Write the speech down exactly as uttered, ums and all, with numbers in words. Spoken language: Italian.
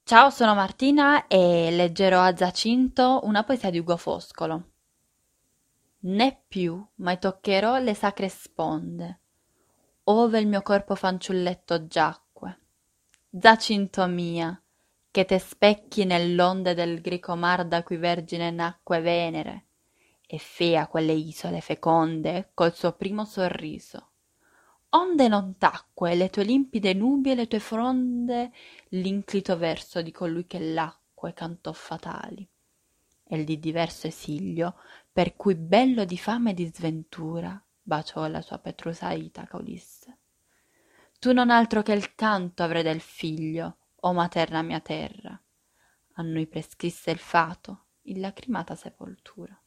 Ciao, sono Martina e leggerò a Giacinto una poesia di Ugo Foscolo. Né più mai toccherò le sacre sponde, ove il mio corpo fanciulletto giacque. Giacinto mia, che te specchi nell'onde del greco mar da cui vergine nacque Venere, e fea quelle isole feconde col suo primo sorriso. Onde non tacque le tue limpide nubi e le tue fronde l'inclito verso di colui che l'acque cantò fatali, e il di diverso esilio, per cui bello di fame e di sventura, baciò la sua Petrusa Itaca Ulisse. Tu non altro che il canto avrai del figlio, o materna mia terra. A noi prescrisse il fato, in lacrimata sepoltura.